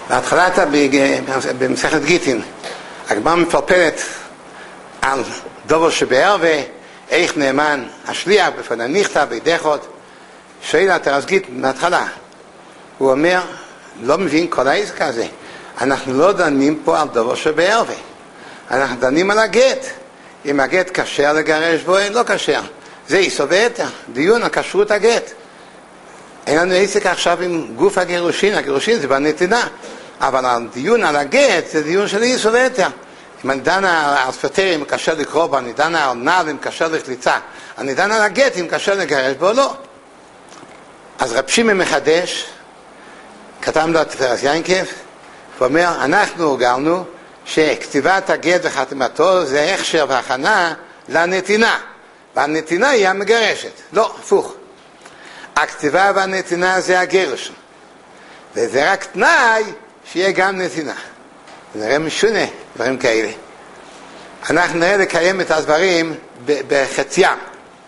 בהתחלת במסכת גיטין, הגמרא מפלפלת על דובר שבערבה, איך נאמן השליח בפני נכתב בידחות. שואל התרס גיטין בהתחלה, הוא אומר, לא מבין כל העסק הזה, אנחנו לא דנים פה על דובר שבערבה, אנחנו דנים על הגט, אם הגט כשר לגרש בו, לא כשר, זה איסור והיתר, דיון על כשרות הגט. אין לנו עסק עכשיו עם גוף הגירושין, הגירושין זה בנתינה, אבל הדיון על הגט זה דיון של איסור והיתר. אם אני דן על ספטר אם קשר לקרוב, אני דן על נעל אם קשר לחליצה, אני דן על הגט אם קשר לגרש בו, לא. אז רב שמעון מחדש, כתב לו תפרס יינקב, ואומר, אנחנו הורגלנו שכתיבת הגט וחתימתו זה הכשר והכנה לנתינה, והנתינה היא המגרשת. לא, הפוך. הכתיבה והנתינה זה הגרש, וזה רק תנאי שיהיה גם נתינה. נראה משונה דברים כאלה. אנחנו נראה לקיים את הדברים בחציים.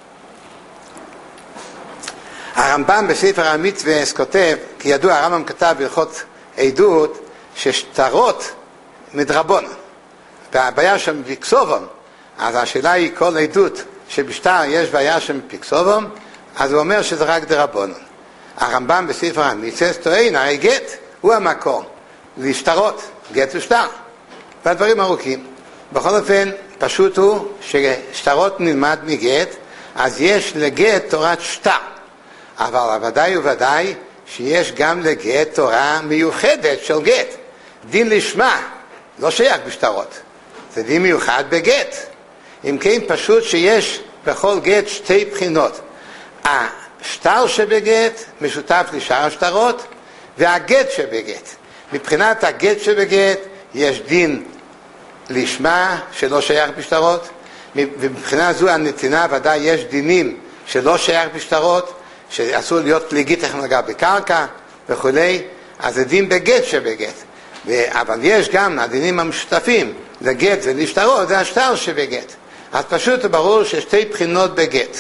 הרמב"ם בספר המצווה כותב, כי ידוע הרמב"ם כתב בהלכות עדות ששטרות מדרבון, והבעיה שם פיקסובון, אז השאלה היא כל עדות שבשטר יש בעיה שם פיקסובון, אז הוא אומר שזה רק דרבון. הרמב"ם בספר המצווה טוען, הרי גט הוא המקור לשטרות, גט ושטר, והדברים ארוכים. בכל אופן, פשוט הוא ששטרות נלמד מגט, אז יש לגט תורת שטר, אבל ודאי וודאי שיש גם לגט תורה מיוחדת של גט. דין לשמה, לא שייך בשטרות, זה דין מיוחד בגט. אם כן, פשוט שיש בכל גט שתי בחינות. השטר שבגט משותף לשאר השטרות, והגט שבגט. מבחינת הגט שבגט יש דין לשמה שלא שייך בשטרות, ומבחינה זו הנתינה ודאי יש דינים שלא שייך בשטרות, שאסור להיות פליגי טכנולוגיה בקרקע וכו', אז זה דין בגט שבגט. אבל יש גם הדינים המשותפים לגט ולשטרות, זה השטר שבגט. אז פשוט ברור ששתי בחינות בגט.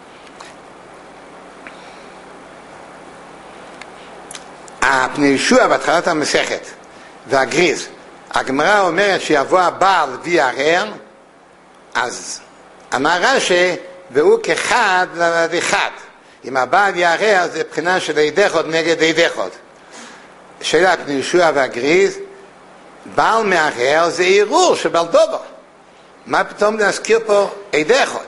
הפני ישוע בהתחלת המסכת והגריז, הגמרא אומרת שיבוא הבעל ויערער, אז אמר רש"י, והוא כחד לבד אחד. אם הבעל יערער זה בחינה של אידחות נגד אידחות. שאלה פני ישוע והגריז, בעל מערער זה ערעור שבעל דובר. מה פתאום להזכיר פה אידחות?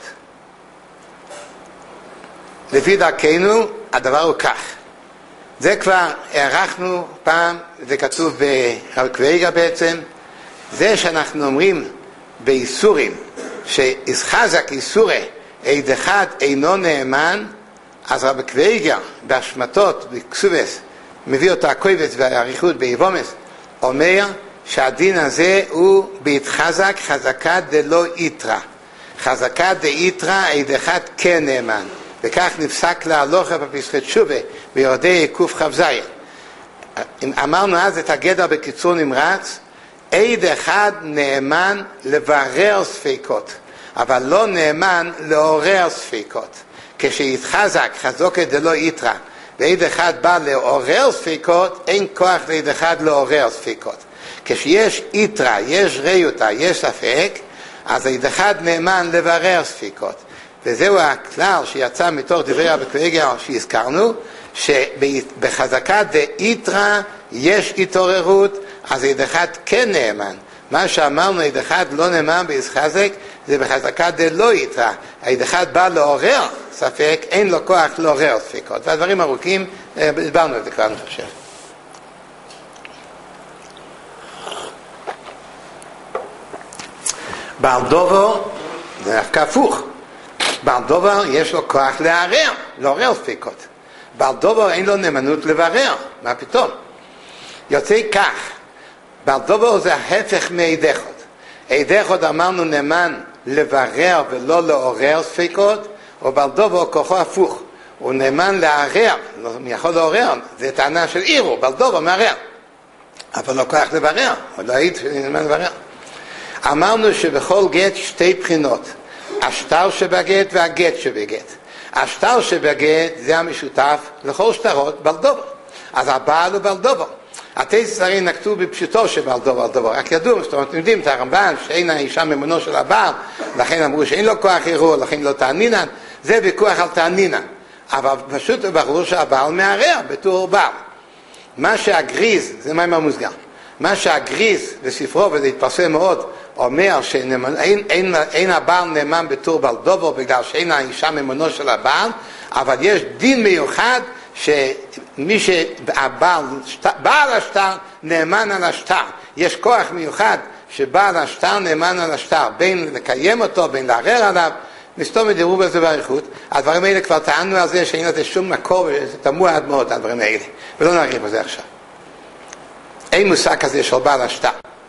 לפי דרכנו הדבר הוא כך. זה כבר הערכנו פעם, זה כתוב ברב קוויגר בעצם, זה שאנחנו אומרים באיסורים, שישחזק איסורי עד אחד אינו נאמן, אז רב קוויגר בהשמטות, בקסובס, מביא אותה הקובץ והאריכות ביבומס, אומר שהדין הזה הוא בהתחזק חזקה דלא יתרה. חזקה דאיתרה עד אחד כן נאמן. וכך נפסק להלוכה בפסחי תשובה ביורדי קוף חבזיין. אמרנו אז את הגדר בקיצור נמרץ, עד אחד נאמן לברר ספיקות, אבל לא נאמן לעורר ספיקות. כשיתחזק חזוקה דלא יתרה ועד אחד בא לעורר ספיקות, אין כוח לעד אחד לעורר ספיקות. כשיש יתרה, יש ריותה, יש ספק, אז עד אחד נאמן לברר ספיקות. וזהו הכלל שיצא מתוך דברי רב קוויגר שהזכרנו, שבחזקה דאיתרה יש התעוררות, אז עד אחד כן נאמן. מה שאמרנו עד אחד לא נאמן בישחזק, זה בחזקה דלא יתרה. עד אחד בא לעורר ספק, אין לו כוח לעורר ספקות. והדברים ארוכים, הסברנו את זה כבר אני חושב. בעל דובר זה דווקא הפוך. בעל דובר יש לו כוח לעורר ספקות. בעל דובר אין לו נאמנות לברר. מה פתאום? יוצא כך, בעל דובר זה ההפך מאידחות. אידחות אמרנו נאמן לברר ולא לעורר ספקות, או בעל דובר כוחו הפוך. הוא נאמן לערער, הוא יכול לעורר, זה טענה של עירו, בעל דובר מערער. אבל לא כוח לברר, הוא לא היית נאמן לברר. אמרנו שבכל גט שתי בחינות. השטר שבגט והגט שבגט. השטר שבגט זה המשותף לכל שטרות בעל דובר. אז הבעל הוא בעל דובר. התייסס הרי נקטו בפשוטו שבעל דובר על דובר, רק ידעו, זאת אומרת, אתם יודעים את הרמב"ן, שאין האישה ממונו של הבעל, לכן אמרו שאין לו כוח ערעור, לכן לא תענינן, זה ויכוח על תענינן. אבל פשוט ברור שהבעל מערער בתור בעל. מה שהגריז, זה מים המוסגר, מה שהגריז בספרו, וזה התפרסם מאוד, אומר שאין הבעל נאמן בתור בעל דובר, בגלל שאין האישה ממונו של הבעל, אבל יש דין מיוחד, שמי שהבעל, בעל השטר נאמן על השטר. יש כוח מיוחד שבעל השטר נאמן על השטר, בין לקיים אותו, בין לערער עליו, מסתום ידברו בזה באריכות. הדברים האלה כבר טענו על זה שאין לזה שום מקור, וזה תמוה עד מאוד הדברים האלה, ולא נריב בזה עכשיו. אין מושג כזה של בעל השטר.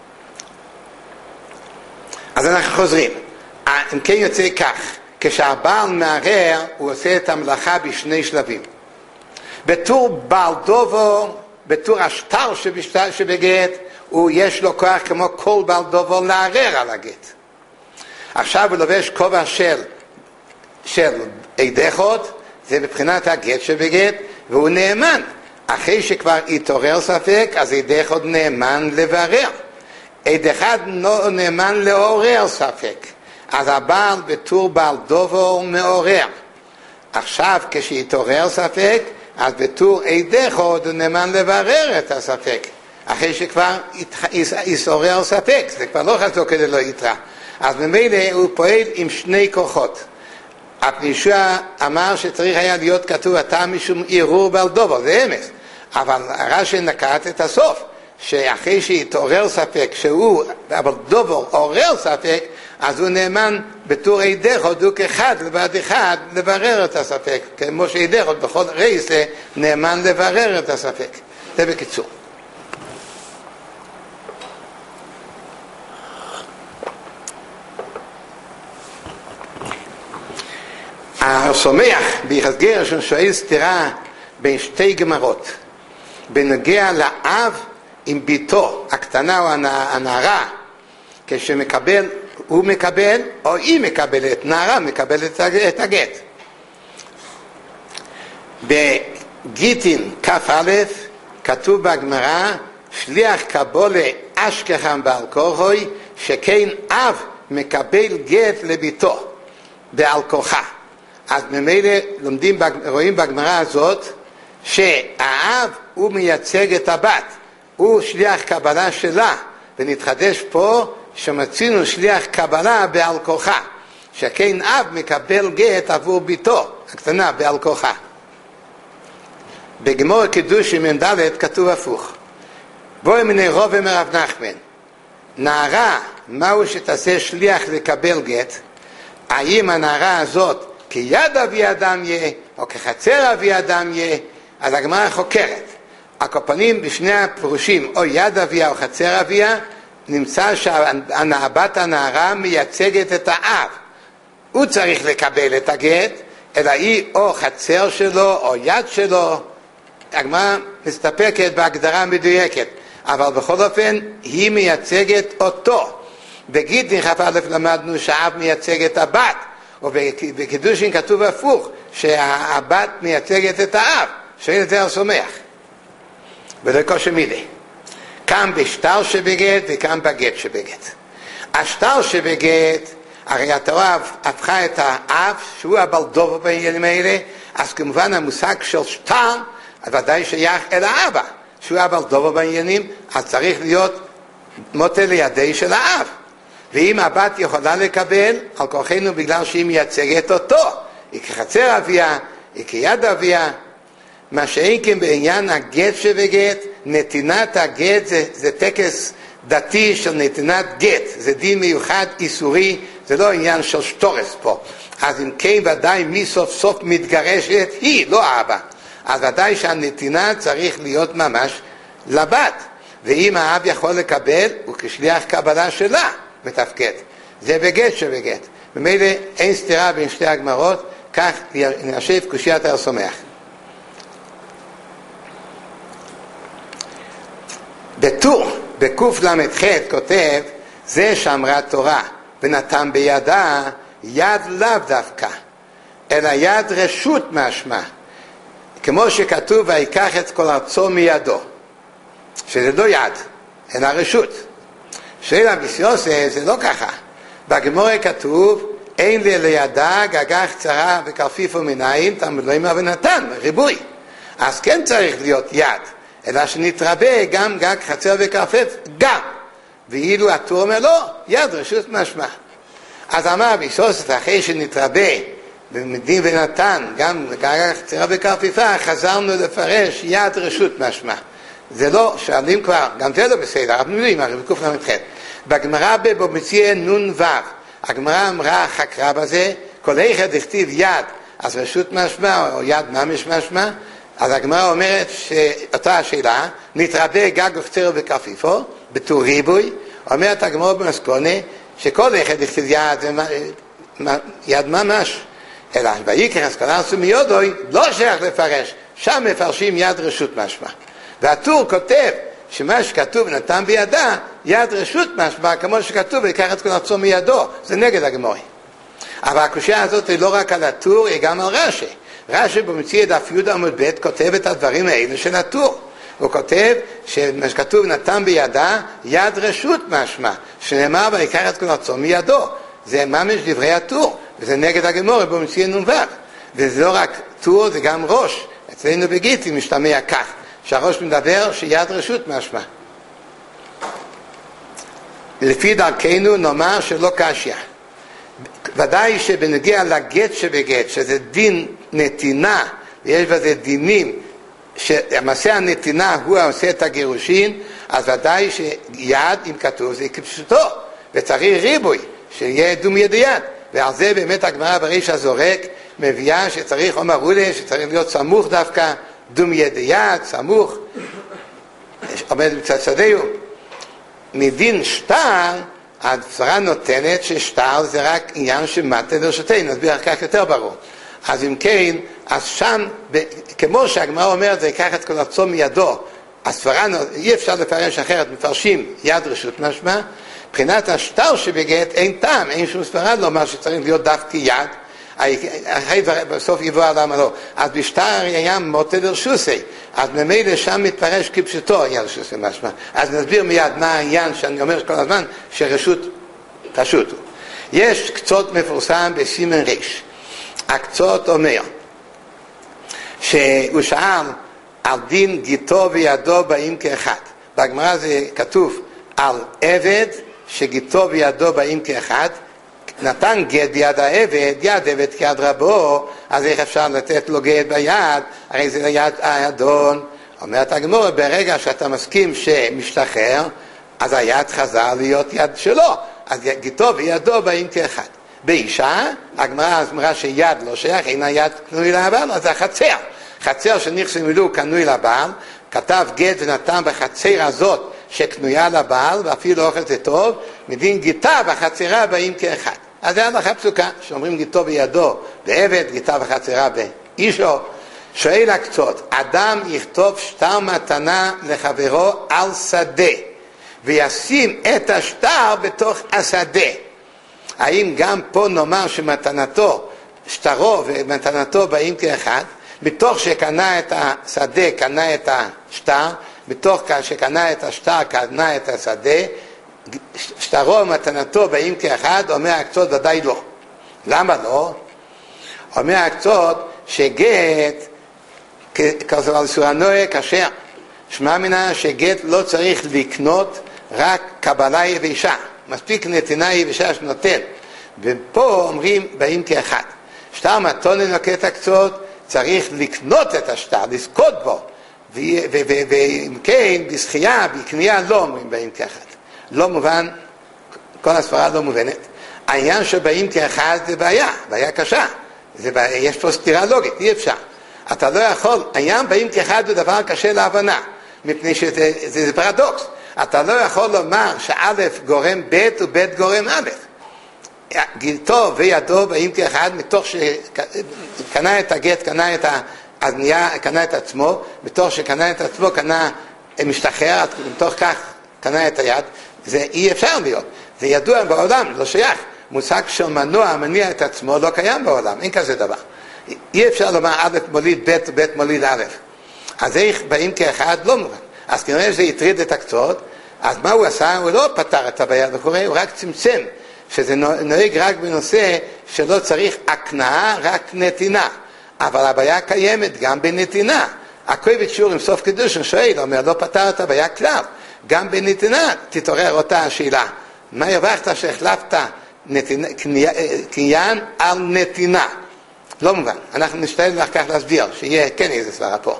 אז אנחנו חוזרים. אם כן יוצא כך, כשהבעל מערער, הוא עושה את המלאכה בשני שלבים. בתור בעל דובר, בתור השטר שבגט, יש לו כוח כמו כל בעל דובר לערער על הגט. עכשיו הוא לובש כובע של אידחות, זה מבחינת הגט שבגט, והוא נאמן. אחרי שכבר התעורר ספק, אז אידחות נאמן לברר. עד אחד לא נאמן לעורר ספק. אז הבעל בתור בעל דובר מעורר. עכשיו כשהתעורר ספק, אז בתור עדך עוד נאמן לברר את הספק. אחרי שכבר יתעורר ספק, זה כבר לא חזור כדי לא יתרע. אז ממילא הוא פועל עם שני כוחות. הפנישוע אמר שצריך היה להיות כתוב אתה משום ערעור בעל דובר, זה אמס. אבל רש"י נקט את הסוף, שאחרי שהתעורר ספק, שהוא אבל דובר עורר ספק, אז הוא נאמן בתור עדך עוד הוא כאחד לבד אחד לברר את הספק, כמו שעדך עוד בכל רייס נאמן לברר את הספק. זה בקיצור. השומח ביחזקאל ראשון שואל סתירה בין שתי גמרות בנוגע לאב עם ביתו הקטנה או הנערה, כשמקבל הוא מקבל או היא מקבלת, נערה מקבלת את הגט. בגיטין כ"א כתוב בגמרא שליח קבולה אשכחם בעל כורחוי, שכן אב מקבל גט לביתו בעל כורחה. אז ממילא רואים בגמרא הזאת שהאב הוא מייצג את הבת, הוא שליח קבלה שלה, ונתחדש פה שמצינו שליח קבלה בעל כורחה, שכן אב מקבל גט עבור ביתו הקטנה בעל כורחה. בגמור קידושין מ"ד כתוב הפוך. בואי מיני רוב מרב נחמן, נערה מהו שתעשה שליח לקבל גט? האם הנערה הזאת כיד אבי אדם יהיה או כחצר אבי אדם יהיה? אז הגמרא חוקרת. הקופנים בשני הפירושים או יד אביה או חצר אביה, נמצא שהבת הנערה מייצגת את האב, הוא צריך לקבל את הגט, אלא היא או חצר שלו או יד שלו. הגמרא מסתפקת בהגדרה מדויקת, אבל בכל אופן היא מייצגת אותו. בגיטין כ"א למדנו שהאב מייצג את הבת, ובקידושין כתוב הפוך, שהבת מייצגת את האב. שואל את זה השומח ולא קושי מידי, כאן בשטר שבגט וכאן בגט שבגט. השטר שבגט, הרי התורה הפכה את האב שהוא הבעל דובר בעניינים האלה, אז כמובן המושג של שטר ודאי שייך אל האבא שהוא הבעל דובר בעניינים, אז צריך להיות מוטה לידי של האב. ואם הבת יכולה לקבל על כוחנו בגלל שהיא מייצגת אותו, היא כחצר אביה, היא כיד אביה. מה שאין כן בעניין הגט שבגט, נתינת הגט זה טקס דתי של נתינת גט, זה דין מיוחד איסורי, זה לא עניין של שטורס פה. אז אם כן ודאי מי סוף סוף מתגרשת היא, לא האבא, אז ודאי שהנתינה צריך להיות ממש לבת, ואם האב יכול לקבל הוא כשליח קבלה שלה מתפקד, זה בגט שבגט. במילא אין סתירה בין שתי הגמרות, כך נרשב קושיית השומח. בטור, בקוף למ"ח כותב, זה שאמרה תורה ונתן בידה יד לאו דווקא, אלא יד רשות משמע, כמו שכתוב ויקח את כל ארצו מידו. שזה לא יד, אלא רשות. שואל רבי יוסף, זה לא ככה. בגמרא כתוב, אין לי לידה גגה קצרה וכרפיף ומנין, תלמוד לא אמר ונתן, ריבוי. אז כן צריך להיות יד, אלא שנתרבה גם גג חצר וכרפף, גם. ואילו הטור אומר לא, יד רשות משמע. אז אמר רבי יוסף, אחרי שנתרבה במדין ונתן, גם גג חצר וכרפיפה, חזרנו לפרש יד רשות משמע. זה לא, שואלים כבר, גם זה לא בסדר, אנחנו יודעים, הרי בקוף למתחד. בגמרא בבמציע נון ו', הגמרא אמרה, חקרה בזה, כל אחד הכתיב יד, אז רשות משמע, או יד ממש משמע, אז הגמרא אומרת שאותה השאלה, נתרבה גג וחצר וכרפיפו, בתור ריבוי, אומרת הגמרא במסכונה, שכל אחד הכתיב יד ממש, אלא ויקרא אסכולה עשו מיודוי, לא שייך לפרש, שם מפרשים יד רשות משמע. והטור כותב שמה שכתוב נתן בידה, יד רשות משמע, כמו שכתוב ויקח את כל עצמו מידו, זה נגד הגמרא. אבל הקושיה הזאת היא לא רק על הטור, היא גם על רש"י. רש"י במציע דף י' עמוד ב' כותב את הדברים האלה של הטור. הוא כותב שמה שכתוב נתן בידה, יד רשות משמע, שנאמר ויקח את כל עצמו מידו. זה ממש דברי הטור, וזה נגד הגמרא במציע נ"ו. וזה לא רק טור, זה גם ראש. אצלנו בגיטי משתמע כך. שהראש מדבר שיד רשות משמע. לפי דרכנו נאמר שלא קשיא. ודאי שבנגיע לגט שבגט, שזה דין נתינה, ויש בזה דינים, שמעשה הנתינה הוא עושה את הגירושין, אז ודאי שיד, אם כתוב, זה כפשוטו, וצריך ריבוי, שיהיה דום יד יד. ועל זה באמת הגמרא בריש הזורק מביאה שצריך עומר אולה, שצריך להיות סמוך דווקא, דום ידיעת, סמוך, עומד בצד שדהו. מדין שטר, הסברה נותנת ששטר זה רק עניין שמטה לרשותנו, נסביר כך יותר ברור. אז אם כן, אז שם, כמו שהגמרא אומרת, זה ייקח את כל עצמו מידו, הסברה, אי אפשר לפרש אחרת, מפרשים יד רשות משמע, מבחינת השטר שבגט אין טעם, אין שום סברה לומר שצריך להיות דווקא יד, אחרי בסוף יבוא על עמלו. אז בשטר היה מוטה לרשוסי, אז ממילא שם מתפרש כפשוטו יד רשוסי משמע. אז נסביר מיד מה העניין שאני אומר כל הזמן, שרשות פשוט הוא. יש קצות מפורסם בסימן ריש. הקצות אומר שהוא שאל על דין גיטו וידו באים כאחד. בגמרא זה כתוב על עבד שגיטו וידו באים כאחד, נתן גט ביד העבד, יד עבד כיד רבו, אז איך אפשר לתת לו גט ביד? הרי זה יד האדון. אומרת הגמרא, ברגע שאתה מסכים שמשתחרר, אז היד חזר להיות יד שלו, אז גיטו וידו באים כאחד. באישה, הגמרא אמרה שיד לא שייך, אינה יד קנוי לבעל, אז זה החצר. חצר שנכס מילוא קנוי לבעל, כתב גט ונתן בחצר הזאת שקנויה לבעל, ואפילו אוכל זה טוב, מדין גיטה בחצרה באים כאחד. אז זה הלכה פסוקה, שאומרים גיטו בידו בעבד, גיטה בחצרה באישו. שואל הקצות, אדם יכתוב שטר מתנה לחברו על שדה, וישים את השטר בתוך השדה. האם גם פה נאמר שמתנתו, שטרו ומתנתו באים כאחד, בתוך שקנה את השדה, קנה את השטר, בתוך שקנה את השטר, קנה את השדה, שטרו ומתנתו באים כאחד, אומר הקצות ודאי לא. למה לא? אומר הקצות שגט, כזו על סורנויה כשר, שמע מנה שגט לא צריך לקנות רק קבלה יבשה, מספיק נתינה יבשה שנותן, ופה אומרים באים כאחד. שטר מתונה נוקט הקצות, צריך לקנות את השטר, לזכות בו, ואם כן, בזכייה, בקנייה לא אומרים באים כאחד. לא מובן, כל הסברה לא מובנת. העניין שבאים כאחד זה בעיה קשה. יש פה סתירה לוגית, אי אפשר. אתה לא יכול, העניין באים כאחד זה דבר קשה להבנה, מפני שזה פרדוקס. אתה לא יכול לומר שא' גורם ב' וב' גורם א'. גיטו וידו באים כאחד, מתוך שקנה את הגט, קנה את עצמו, מתוך שקנה את עצמו, משתחרר, מתוך כך קנה את היד. זה אי אפשר להיות. זה ידוע בעולם, לא שייך. מושג של מנוע, מניע את עצמו, לא קיים בעולם, אין כזה דבר. אי אפשר לומר א' מוליד ב' וב' מוליד א'. אז איך באים כאחד? לא מובן. אז כנראה שזה יטריד את הקצות, אז מה הוא עשה? הוא לא פתר את הבעיה לכאורה, הוא רק צמצם, שזה נוהג רק בנושא שלא צריך הקנאה, רק נתינה. אבל הבעיה קיימת גם בנתינה. הכואבת שיעור עם סוף קידושין שואל, אומר, לא פתר את הבעיה כלל. גם בנתינה תתעורר אותה השאלה. מה הרווחת שהחלפת קניין על נתינה? לא מובן. אנחנו נשתדל לך כך להסביר, שיהיה כן איזה סברה פה.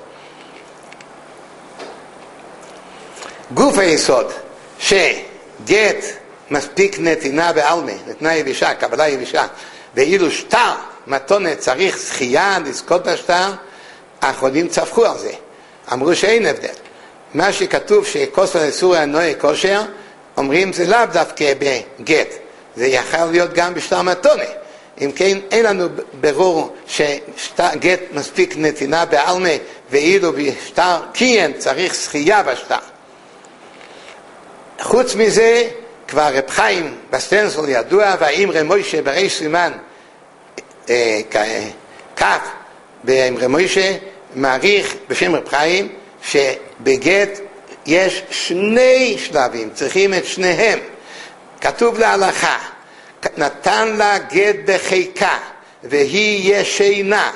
גוף היסוד, שגט מספיק נתינה בעלמה, נתנה יבישה, קבלה יבישה, ואילו שטר, מתונת, צריך זכייה, לזכות בשטר, האחרונים צפחו על זה. אמרו שאין הבדל. מה שכתוב שכוס ולסורי הנוי כושר, אומרים זה לאו דווקא בגט. זה יכול להיות גם בשטר מתונה. אם כן, אין לנו ברור שגט מספיק נתינה בעלמה, ואילו בשטר קיין צריך זכייה בשטר. חוץ מזה, כבר רב חיים בסטנסל ידוע, והאמרי מוישה בריש סימן כף באמרי מוישה, מעריך בשם רב חיים, שבגט יש שני שלבים, צריכים את שניהם. כתוב להלכה, נתן לה גט בחיקה, והיא ישנה.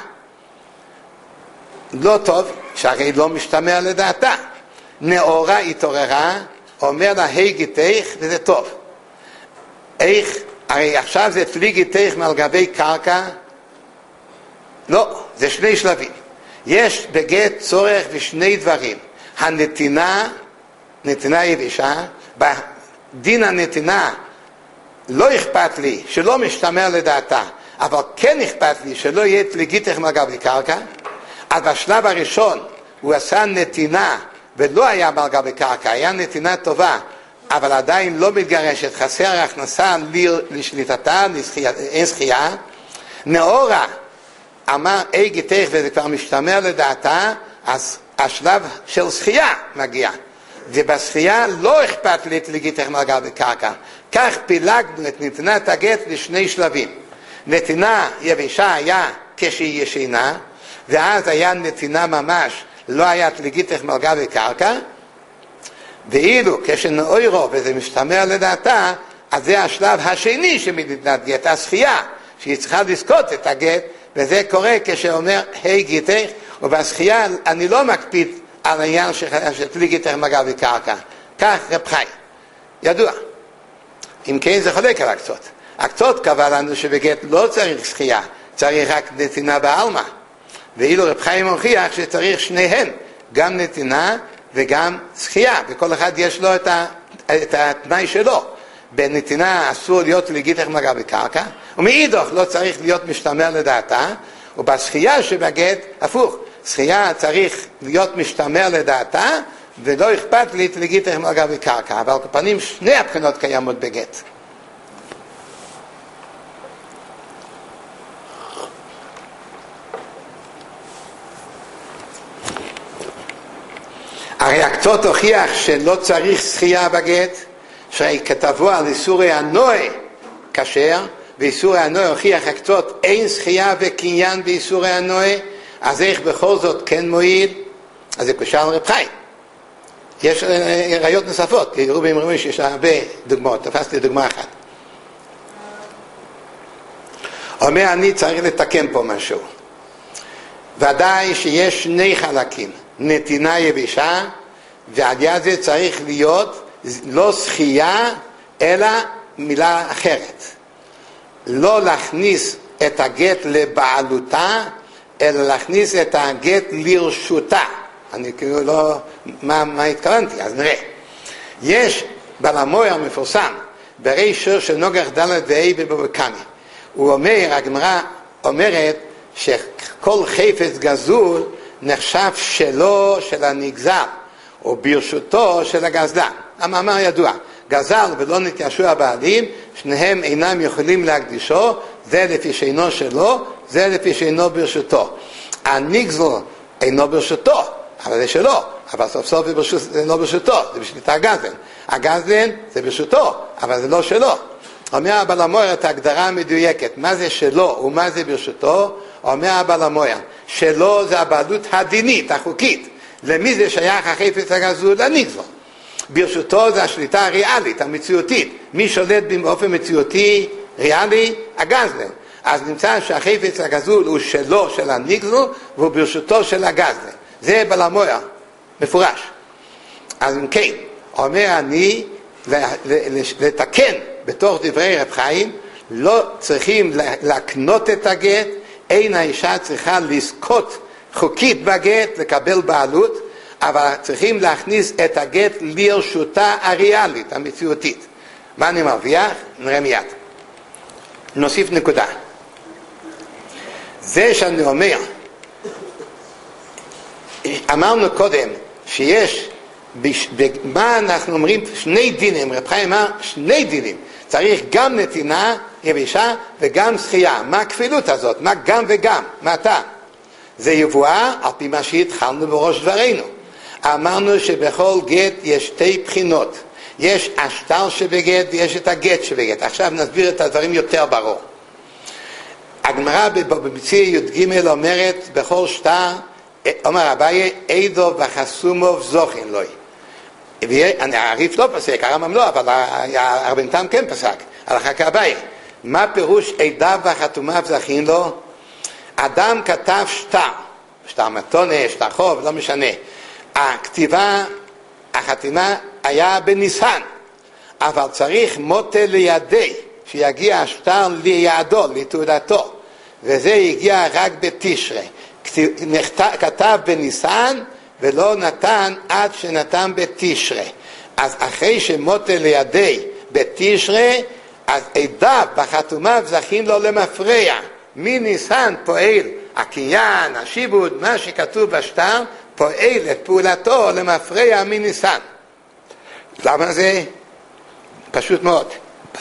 לא טוב, שהרי לא משתמע לדעתה. נאורה התעוררה, אומר לה, היי גיתך, וזה טוב. איך? הרי עכשיו זה תלי גיתך מעל גבי קרקע? לא, זה שני שלבים. יש בגט צורך בשני דברים. הנתינה, נתינה יבישה, בדין הנתינה לא אכפת לי שלא משתמע לדעתה, אבל כן אכפת לי שלא יהיה תלי גיתך מעל גבי קרקע. אז בשלב הראשון הוא עשה נתינה, ולא היה מעל גבי קרקע, היה נתינה טובה, אבל עדיין לא מתגרשת, חסר הכנסה לשליטתה, אין זכייה. נאורה אמר אי גיתך וזה כבר משתמע לדעתה, אז השלב של זכייה מגיע, ובזכייה לא אכפת לי לגיתך מעל גבי קרקע. כך פילגנו את נתינת הגט לשני שלבים. נתינה יבישה היה כשהיא ישנה, ואז היה נתינה ממש, לא היה תליגיתך מעל גבי קרקע, ואילו כשנאוירו וזה משתמע לדעתה, אז זה השלב השני שמנתנת גט, הזכייה, שהיא צריכה לזכות את הגט, וזה קורה כשאומר היי גיתך, ובזכייה אני לא מקפיד על העניין של תליגיתך מעל גבי קרקע. כך רב חיים, ידוע. אם כן זה חולק על הקצות. הקצות קבע לנו שבגט לא צריך זכייה, צריך רק נתינה בעלמא. ואילו רב חיים הוכיח שצריך שניהם, גם נתינה וגם זכייה, וכל אחד יש לו את התנאי שלו. בנתינה אסור להיות לגיתך מעל גבי קרקע, ומאידך לא צריך להיות משתמע לדעתה, ובזכייה שבגט, הפוך, זכייה צריך להיות משתמע לדעתה, ולא אכפת לי לגיתך מעל גבי קרקע, אבל כפנים שני הבחינות קיימות בגט. הרי הקצות הוכיח שלא צריך זכייה בגט, שכתבו על איסורי הנוי כשר, ואיסורי הנוי הוכיח הקצות אין זכייה וקניין באיסורי הנוי, אז איך בכל זאת כן מועיל? אז זה קשר על רב חיים. יש ראיות נוספות, כי רובי אמרו שיש הרבה דוגמאות, תפסתי דוגמה אחת. אומר אני צריך לתקן פה משהו. ודאי שיש שני חלקים, נתינה יבישה, ועל יד זה צריך להיות לא זכייה, אלא מילה אחרת. לא להכניס את הגט לבעלותה, אלא להכניס את הגט לרשותה. אני כאילו לא, מה התכוונתי? אז נראה. יש בעל המויר מפורסם, ברי שיר של נוגח דלת ואי בבקני. הוא אומר, הגמרא אומרת, שכל חפץ גזול נחשב שלו של הנגזל, או ברשותו של הגזלן. המאמר ידוע, גזל ולא נתיישו הבעלים, שניהם אינם יכולים להקדישו, זה לפי שאינו שלו, זה לפי שאינו ברשותו. הנגזל אינו ברשותו, אבל זה שלו, אבל סוף סוף זה לא ברשותו, זה בשליטה הגזלן. הגזלן זה ברשותו, אבל זה לא שלו. אומר הבעל המויר את ההגדרה המדויקת, מה זה שלו ומה זה ברשותו? אומר הבעל המויר, שלו זה הבעלות הדינית, החוקית, למי זה שייך החפץ הגזול? לנגזול. ברשותו זה השליטה הריאלית, המציאותית. מי שולט באופן מציאותי ריאלי? הגזלן. אז נמצא שהחפץ הגזול הוא שלו, של הנגזול, והוא ברשותו של הגזלן. זה בלמויה, מפורש. אז אם כן, אומר אני לתקן בתוך דברי רב חיים, לא צריכים להקנות את הגט, אין האישה צריכה לזכות חוקית בגט, לקבל בעלות, אבל צריכים להכניס את הגט לרשותה הריאלית, המציאותית. מה אני מרוויח? נראה מיד. נוסיף נקודה. זה שאני אומר, אמרנו קודם שיש, מה אנחנו אומרים? שני דינים, רב חיים אמר שני דינים. צריך גם נתינה יבשה וגם שחייה. מה הכפילות הזאת? מה גם וגם? מה אתה? זה יבואה על פי מה שהתחלנו בראש דברנו. אמרנו שבכל גט יש שתי בחינות. יש השטר שבגט ויש את הגט שבגט. עכשיו נסביר את הדברים יותר ברור. הגמרא במציא י"ג אומרת בכל שטר, אומר אביי, עדו וחסומו זוכין לוי. הריף לא פסק, הרמב"ם לא, אבל הרבנתם כן פסק, הלכה כאביי. מה פירוש עדיו וחתומיו זכין לו? אדם כתב שטר מתונה, שטר חוב, לא משנה. הכתיבה, החתימה היה בניסן, אבל צריך מוטה לידי, שיגיע השטר ליעדו, לתעודתו, וזה הגיע רק בתשרי. כתב בניסן ולא נתן עד שנתן בתשרי. אז אחרי שמוטה לידי בתשרי, אז עדיו בחתומיו זכין לו למפרע. מניסן פועל הקניין, השיבוד, מה שכתוב בשטר, פועל את פעולתו למפרע מניסן. למה זה? פשוט מאוד.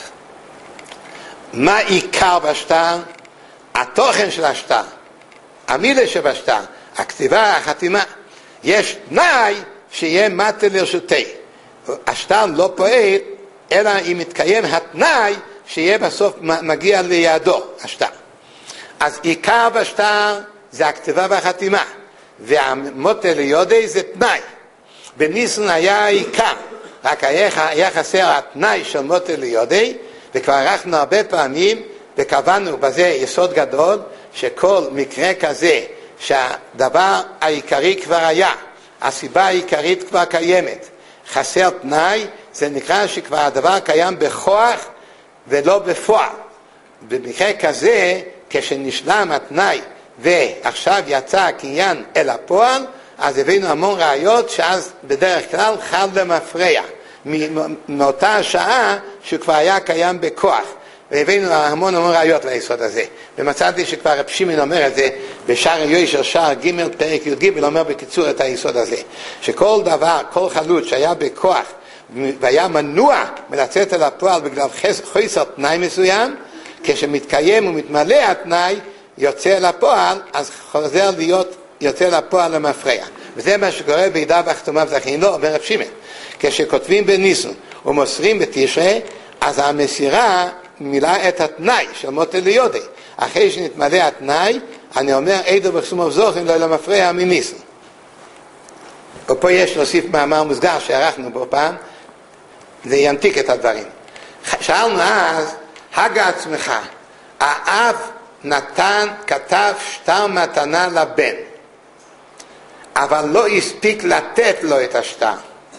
מה עיקר בשטר? התוכן של השטר, המילה שבשטר, הכתיבה, החתימה. יש תנאי שיהיה מטה לרשותי. השטר לא פועל, אלא אם מתקיים התנאי שיהיה בסוף מגיע ליעדו, השטר. אז עיקר בשטר זה הכתיבה והחתימה, והמוטה ליודי זה תנאי. בניסן היה עיקר, רק היה חסר התנאי של מוטה ליודי, וכבר ערכנו הרבה פעמים, וקבענו בזה יסוד גדול, שכל מקרה כזה, שהדבר העיקרי כבר היה, הסיבה העיקרית כבר קיימת, חסר תנאי, זה נקרא שכבר הדבר קיים בכוח ולא בפועל. במקרה כזה, כשנשלם התנאי ועכשיו יצא הקניין אל הפועל, אז הבאנו המון ראיות שאז בדרך כלל חל למפרע, מאותה השעה שכבר היה קיים בכוח. והבאנו המון ראיות ליסוד הזה. ומצאתי שכבר רב שמעון אומר את זה בשער יושר, שער ג' פרק י"ג, אומר בקיצור את היסוד הזה. שכל דבר, כל חלוץ שהיה בכוח והיה מנוע מלצאת אל הפועל בגלל חוסר תנאי מסוים, כשמתקיים ומתמלא התנאי, יוצא אל הפועל, אז חוזר להיות יוצא לפועל למפרע. וזה מה שקורה בעדיו וחתומיו זכין לו, אומר רב שמעון. כשכותבים בניסן ומוסרים בתשרי, אז המסירה מילא את התנאי של מוטה ליודי. אחרי שנתמלא התנאי, אני אומר עדו וחתומיו זכין לו למפרע מניסן. ופה יש להוסיף מאמר מוסגר שערכנו בו פעם, זה ינתיק את הדברים. שאלנו אז, הגה עצמך, האב נתן, כתב שטר מתנה לבן, אבל לא הספיק לתת לו את השטר,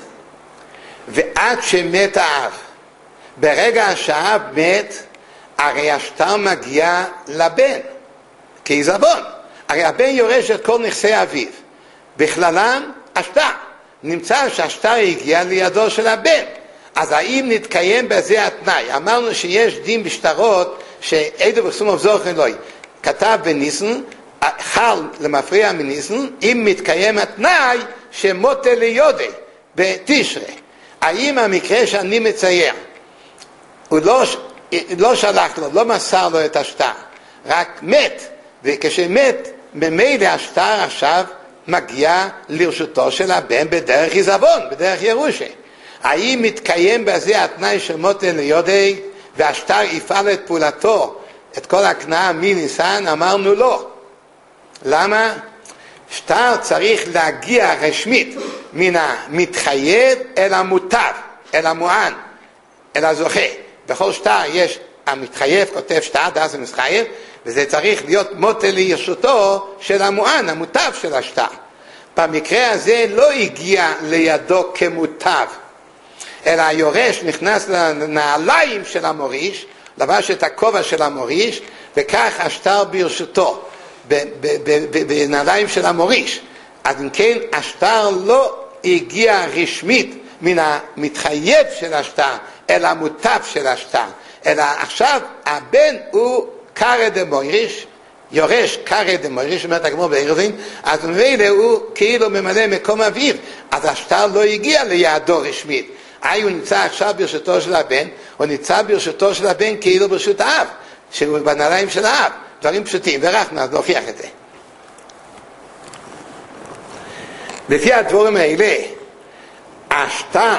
ועד שמת האב. ברגע שהאב מת, הרי השטר מגיע לבן כעיזבון. הרי הבן יורש את כל נכסי אביו, בכללם השטר. נמצא שהשטר הגיע לידו של הבן. אז האם נתקיים בזה התנאי? אמרנו שיש דין בשטרות שעדו וחתומיו זכין לו כתב בניסן, חל למפרע מניסן, אם מתקיים התנאי שמוטה ליודי בתשרי. האם המקרה שאני מצייר, הוא לא שלח לו, לא מסר לו את השטר, רק מת, וכשמת ממילא השטר עכשיו מגיע לרשותו של הבן בדרך עיזבון, בדרך ירושה. האם מתקיים בזה התנאי של מוטה ליודי והשטר יפעל את פעולתו, את כל הקנאה מניסן? אמרנו לא. למה? שטר צריך להגיע רשמית מן המתחייב אל המוטב, אל המוען, אל הזוכה. בכל שטר יש המתחייב, כותב שטר, דאז המתחייב, וזה צריך להיות מוטל לישותו של המוען, המוטב של השטר. במקרה הזה לא הגיע לידו כמוטב, אלא היורש נכנס לנעליים של המוריש, לבש את הכובע של המוריש, וכך השטר ברשותו, בנעליים של המוריש. אז אם כן, השטר לא הגיע רשמית מן המתחייב של השטר, אלא המוטב של השטר. אלא עכשיו הבן הוא קרא דמוריש, יורש קרא דמוריש, אומרת הגמרא בערבים, אז ממילא הוא כאילו ממלא מקום אביו, אז השטר לא הגיע ליעדו רשמית. הוא נמצא עכשיו ברשותו של הבן, הוא נמצא ברשותו של הבן כאילו ברשות האב, שהוא בנעליים של האב, דברים פשוטים, ורחנו אז להוכיח את זה. לפי הדברים האלה, השטר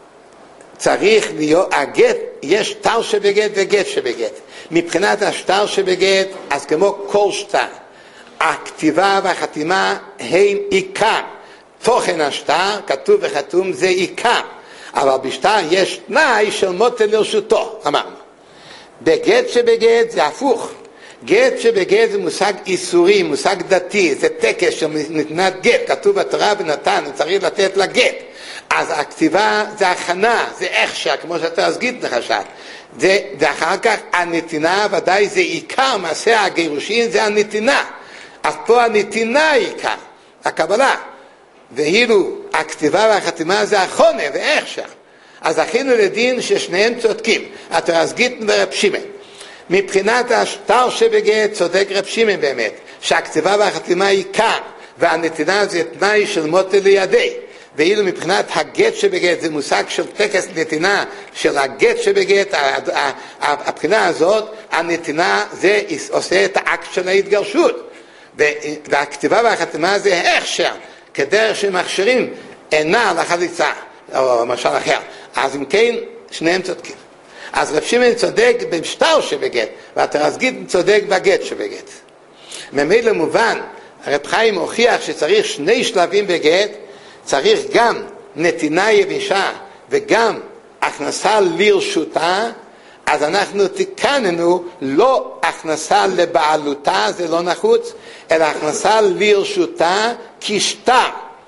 צריך להיות, הגט, יש שטר שבגט וגט שבגט. מבחינת השטר שבגט, אז כמו כל שטר, הכתיבה והחתימה הם עיקר. תוכן השטר, כתוב וחתום, זה עיקר. אבל בשטר יש תנאי של מוטל לרשותו, אמרנו. בגט שבגט זה הפוך. גט שבגט זה מושג איסורי, מושג דתי, זה טקס של נתינת גט, כתוב בתורה ונתן, צריך לתת לה גט. אז הכתיבה זה הכנה, זה הכשר, כמו שאתה הסגית נחשת. ואחר כך הנתינה, ודאי זה עיקר מעשה הגירושין, זה הנתינה. אז פה הנתינה היא עיקר, הקבלה. ואילו הכתיבה והחתימה זה החונה והכשר. אז הכינו לדין ששניהם צודקים, התורה הסגית ורב שמעון. מבחינת השטר שבגט צודק רב שמעון באמת, שהכתיבה והחתימה היא עיקר, והנתינה זה תנאי של מוטל לידי. ואילו מבחינת הגט שבגט זה מושג של טקס נתינה של הגט שבגט, הבחינה הזאת, הנתינה זה עושה את האקט של ההתגרשות, והכתיבה והחתימה זה הכשר, כדרך שמכשירים עינה לחליצה, או משל אחר. אז אם כן, שניהם צודקים. אז רב שמעון צודק בשטר שבגט, והתורה הסגית צודק בגט שבגט. ממילא מובן, רב חיים הוכיח שצריך שני שלבים בגט, צריך גם נתינה יבישה וגם הכנסה לרשותה, אז אנחנו תיקננו לא הכנסה לבעלותה, זה לא נחוץ, אלא הכנסה לרשותה כשטר.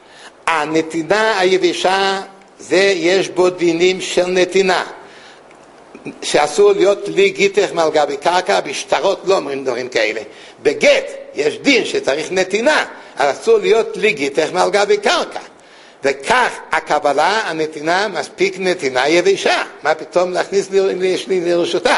הנתינה היבישה, זה יש בו דינים של נתינה, שאסור להיות לי גיתך מעל גבי קרקע, בשטרות לא אומרים דברים כאלה. בגט יש דין שצריך נתינה, אז אסור להיות לי גיתך מעל גבי קרקע. וכך הקבלה, הנתינה, מספיק נתינה יבישה. מה פתאום להכניס לי לרשותה?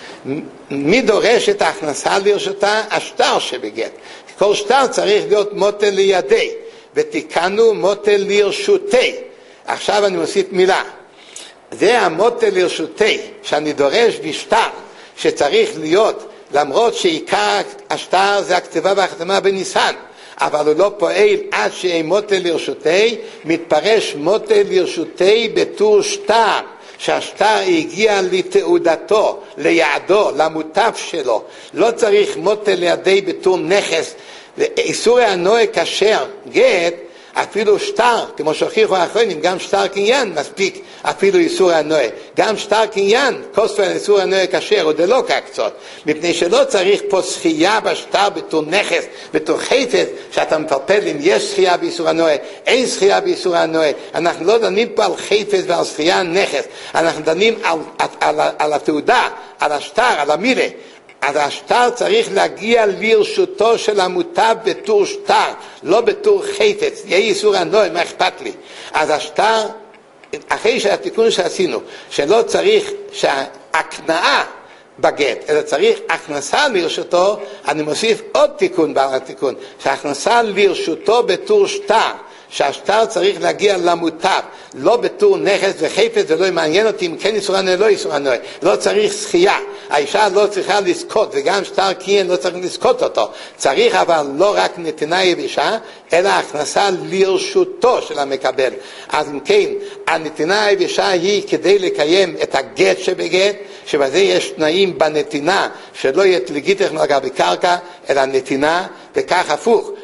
מי דורש את ההכנסה לרשותה? השטר שבגט. כל שטר צריך להיות מוטל לידי, ותיקנו מוטל לרשותי. עכשיו אני מוסיף מילה. זה המוטל לרשותי, שאני דורש בשטר, שצריך להיות, למרות שעיקר השטר זה הכתיבה והחתימה בניסן, אבל הוא לא פועל עד שיהיה מוטל לרשותי, מתפרש מוטל לרשותי בתור שטר, שהשטר הגיע לתעודתו, ליעדו, למוטב שלו. לא צריך מוטל לידי בתור נכס. איסורי הנוהג כשר גט, אפילו שטר, כמו שהוכיחו האחרונים, גם שטר קניין מספיק אפילו איסור הנוהג. גם שטר קניין, כוספר איסור הנוהג כשר, עוד לא כקצות. מפני שלא צריך פה זכייה בשטר בתור נכס, בתור חפץ, שאתה מפלפל אם יש זכייה באיסור הנוהג, אין זכייה באיסור הנוהג. אנחנו לא דנים פה על חפץ ועל זכייה נכס, אנחנו דנים על התעודה, על השטר, על המילה. אז השטר צריך להגיע לרשותו של המוטב בתור שטר, לא בתור חפץ. יהיה איסור הנוהג, מה אכפת לי? אז השטר, אחרי שהתיקון שעשינו, שלא צריך שההקנאה בגט, אלא צריך הכנסה לרשותו, אני מוסיף עוד תיקון בעל התיקון, שההכנסה לרשותו בתור שטר, שהשטר צריך להגיע למוטב, לא בתור נכס וחפץ, זה לא מעניין אותי אם כן איסור הנוהג, לא איסור הנוהג, לא צריך זכייה, האישה לא צריכה לזכות, וגם שטר קניין לא צריך לזכות אותו, צריך אבל לא רק נתינה יבישה, אלא הכנסה לרשותו של המקבל. אז אם כן, הנתינה היבישה היא כדי לקיים את הגט שבגט, שבזה יש תנאים בנתינה, שלא יהיה לגיתך מלגע בקרקע, אלא נתינה, וכך הפוך,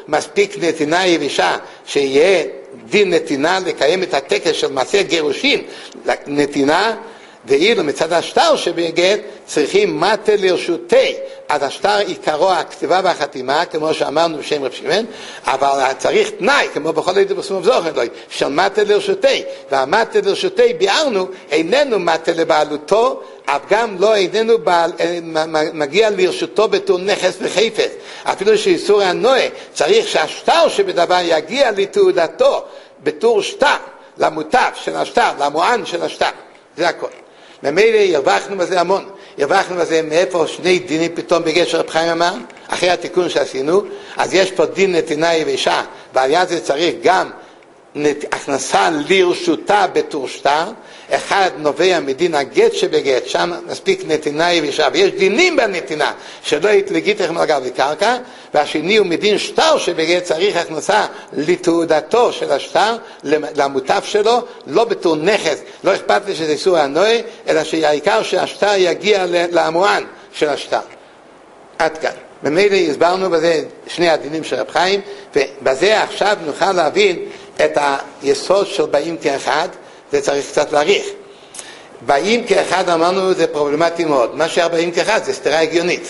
מספיק נתינה יבשה, שיהיה דין נתינה לקיים את הטקס של מעשה גירושין, נתינה, ואילו מצד השטר שבגט צריכים מטה לרשותי. אז השטר עיקרו הכתיבה והחתימה, כמו שאמרנו בשם רב שמעון, אבל צריך תנאי, כמו בכל עדות בסמוך זוכר, של מטה לרשותי. והמטה לרשותי ביארנו, איננו מטה לבעלותו, אף גם לא איננו מגיע לרשותו בתור נכס וחפץ. אפילו שאיסור הנועה, צריך שהשטר שבדבר יגיע לתעודתו בתור שטר, למוטב של השטר, למוען של השטר. זה הכל. ממילא הרווחנו בזה המון. הרווחנו בזה מאיפה שני דינים פתאום בגשר רב חיים אמר, אחרי התיקון שעשינו. אז יש פה דין נתינה יבשה, ועל יד זה צריך גם הכנסה לרשותה בתור שטר. אחד נובע מדין הגט שבגט, שם מספיק נתינה יבשה, ויש דינים בנתינה שלא יתלגית איך מלגב לקרקע. והשני הוא מדין שטר שבגט, צריך הכנסה לתעודתו של השטר, למוטב שלו, לא בתור נכס. לא אכפת לי שזה איסור הנועה, אלא שהעיקר שהשטר יגיע למוען של השטר. עד כאן. במילא הסברנו בזה שני הדינים של רב חיים, ובזה עכשיו נוכל להבין את היסוד של באים כאחד. זה צריך קצת להאריך. באים כאחד אמרנו זה פרובלמטי מאוד. מה שבאים כאחד זה סתירה הגיונית.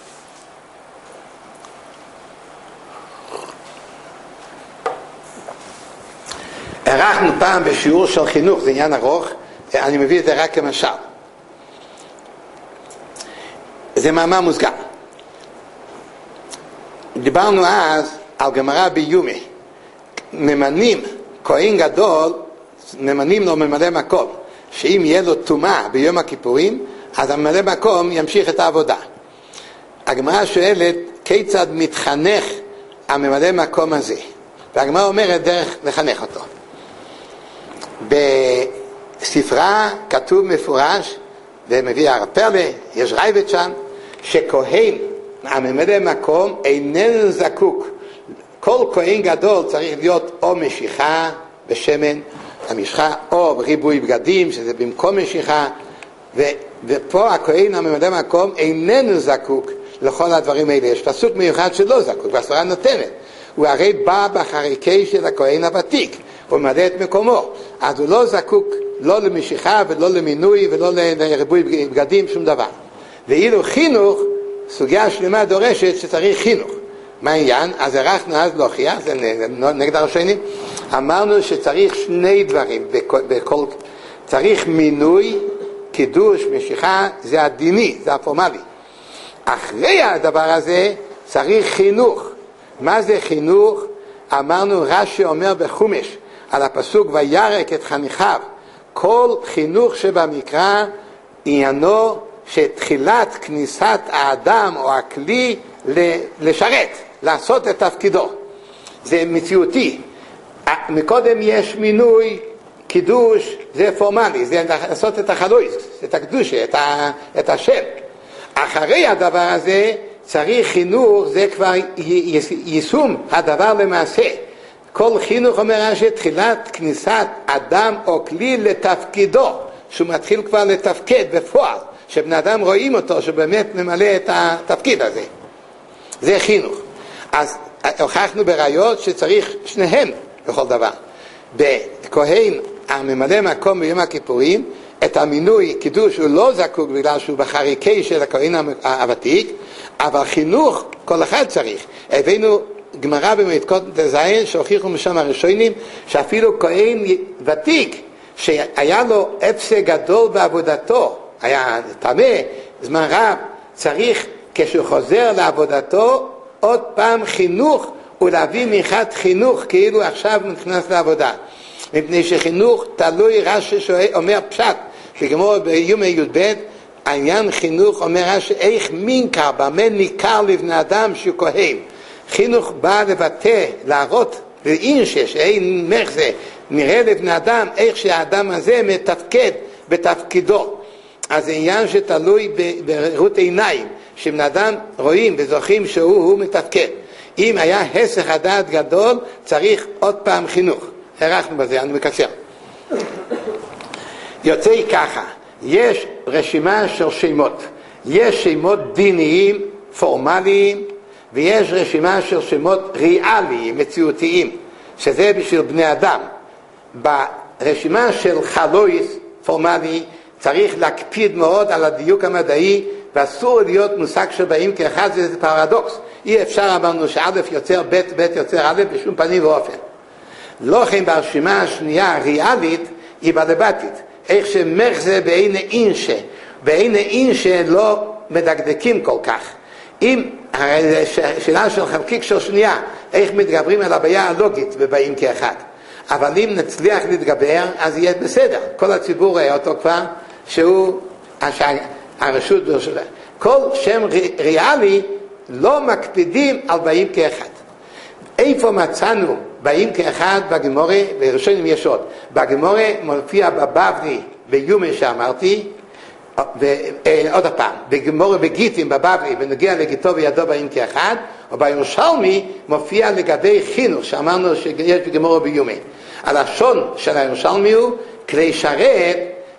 ערכנו פעם בשיעור של חינוך, זה עניין ארוך, אני מביא את זה רק כמשל. זה מאמר מוסגר. דיברנו אז על גמרא ביומי. ממנים כהן גדול, ממנים לו ממלא מקום, שאם יהיה לו טומאה ביום הכיפורים, אז הממלא מקום ימשיך את העבודה. הגמרא שואלת כיצד מתחנך הממלא מקום הזה, והגמרא אומרת דרך לחנך אותו. בספרה כתוב מפורש, ומביא הרב פרלה, יש רייבד שם, שכהן הממלא מקום איננו זקוק. כל כהן גדול צריך להיות או משיכה בשמן המשחה, או ריבוי בגדים, שזה במקום משיכה, ופה הכהן הממלא מקום איננו זקוק לכל הדברים האלה. יש פסוק מיוחד שלא זקוק, והסברה נותנת. הוא הרי בא בחריקי של הכהן הוותיק, הוא ממלא את מקומו, אז הוא לא זקוק לא למשיכה ולא למינוי ולא לריבוי בגדים, שום דבר. ואילו חינוך, סוגיה שלמה דורשת שצריך חינוך. מה העניין? אז ערכנו אז להוכיח, זה נגד הראשונים, אמרנו שצריך שני דברים, צריך מינוי, קידוש, משיכה, זה הדיני, זה הפורמלי. אחרי הדבר הזה צריך חינוך. מה זה חינוך? אמרנו רש"י אומר בחומש על הפסוק וירק את חניכיו, כל חינוך שבמקרא עניינו שתחילת כניסת האדם או הכלי לשרת, לעשות את תפקידו. זה מציאותי. מקודם יש מינוי, קידוש, זה פורמלי, זה לעשות את החלויס, את הקדושה, את השם. אחרי הדבר הזה צריך חינוך, זה כבר יישום הדבר למעשה. כל חינוך אומר שתחילת כניסת אדם או כלי לתפקידו, שהוא מתחיל כבר לתפקד בפועל, שבני אדם רואים אותו, שבאמת ממלא את התפקיד הזה. זה חינוך. אז הוכחנו בראיות שצריך שניהם בכל דבר. בכהן הממלא מקום ביום הכיפורים, את המינוי קידוש הוא לא זקוק בגלל שהוא בחריקי של הכהן הוותיק, אבל חינוך כל אחד צריך. הבאנו גמרא במתקות זין שהוכיחו משם הראשונים שאפילו כהן ותיק שהיה לו אפסה גדול בעבודתו, היה טמא זמן רב, צריך כשהוא חוזר לעבודתו עוד פעם חינוך ולהביא מחד חינוך כאילו עכשיו נכנס לעבודה. מפני שחינוך תלוי רש"י אומר פשט, שכמו ביומי י"ב העניין חינוך אומר רש"י איך מינקר, במה ניכר לבני אדם שהוא כהן. חינוך בא לבטא, להראות לאינשש, אין מח זה, נראה לבני אדם איך שהאדם הזה מתפקד בתפקידו. אז זה עניין שתלוי בראות עיניים, שבני אדם רואים וזוכים שהוא מתפקד. אם היה הסח הדעת גדול, צריך עוד פעם חינוך. ערכנו בזה, אני מקצר. יוצא ככה, יש רשימה של שמות. יש שמות דיניים, פורמליים, ויש רשימה של שמות ריאליים, מציאותיים, שזה בשביל בני אדם. ברשימה של חלויס פורמלי צריך להקפיד מאוד על הדיוק המדעי, ואסור להיות מושג של באים כאחד, זה פרדוקס. אי אפשר, אמרנו שא' יוצר ב', ב' יוצר א' בשום פנים ואופן. לא כן ברשימה השנייה ריאלית היא בלבטית, איך שמח זה בעיני אינשה, בעיני אינשה לא מדקדקים כל כך. אם שאלה של חלקיק של שנייה, איך מתגברים על הבעיה הלוגית ובאים כאחד. אבל אם נצליח להתגבר, אז יהיה בסדר. כל הציבור ראה אותו כבר, שהוא הרשות, כל שם ריאלי לא מקפידים על באים כאחד. איפה מצאנו באים כאחד בגמורה, וראשונים יש עוד. בגמורה מופיע בבבלי, ביומן שאמרתי, ועוד הפעם, בגמורה בגיטים בבבלי, בנוגע לגיטו וידו באים כאחד, או בירושלמי מופיע לגבי חינוך, שאמרנו שיש בגמורה ביומן. הלשון של הירושלמי הוא, כלי שרת,